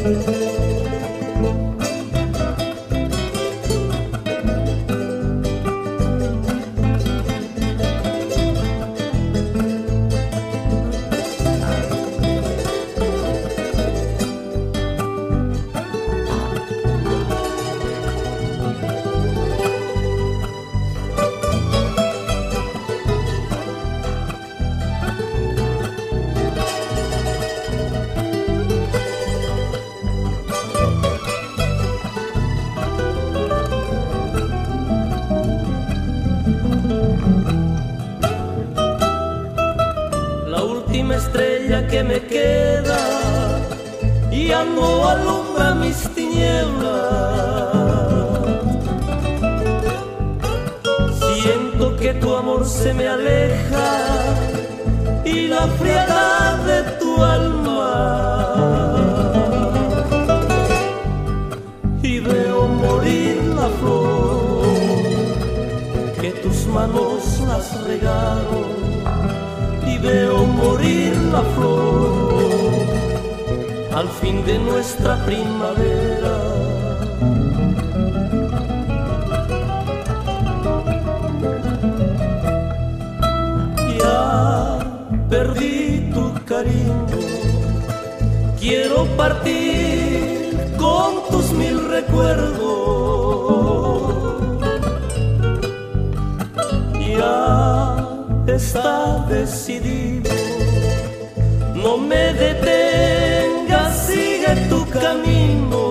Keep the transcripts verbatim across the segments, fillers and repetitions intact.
Estrella que me queda ya no alumbra mis tinieblas. Siento que tu amor se me aleja y la frialdad de tu alma, y veo morir la flor que tus manos las regaron, y veo morir la flor al fin de nuestra primavera. Ya perdí tu cariño, quiero partir con tus mil recuerdos. Ya está decidido, no me detengas, sigue tu camino.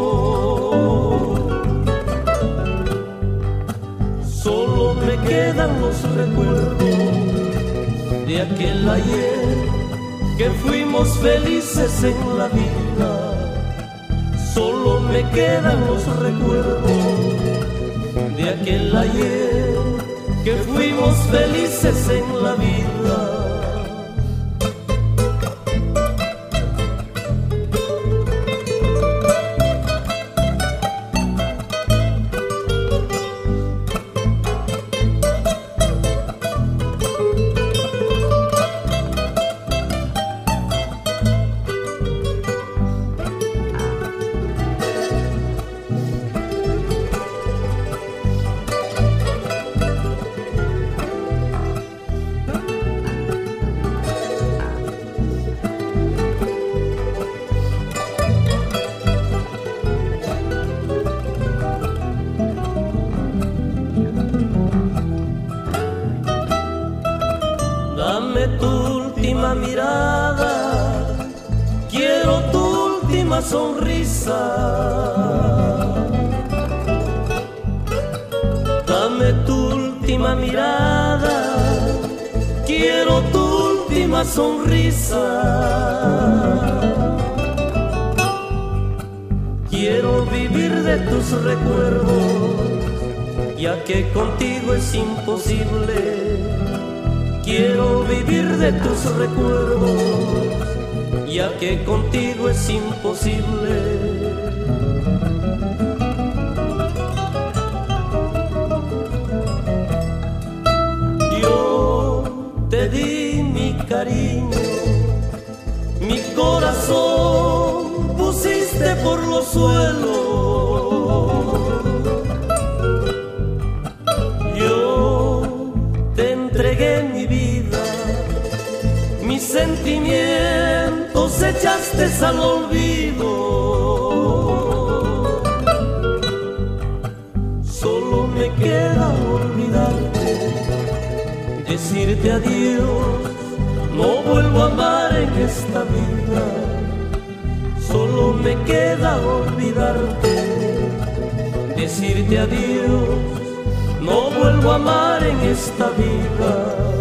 Solo me quedan los recuerdos de aquel ayer que fuimos felices en la vida. Solo me quedan los recuerdos de aquel ayer que fuimos felices en la vida. Dame tu última mirada, quiero tu última sonrisa. Dame tu última mirada, quiero tu última sonrisa. Quiero vivir de tus recuerdos, ya que contigo es imposible. Quiero vivir de tus recuerdos, ya que contigo es imposible. Yo te di mi cariño, mi corazón pusiste por los suelos. Sentimientos echaste al olvido. Solo me queda olvidarte, decirte adiós, no vuelvo a amar en esta vida. Solo me queda olvidarte, decirte adiós, no vuelvo a amar en esta vida.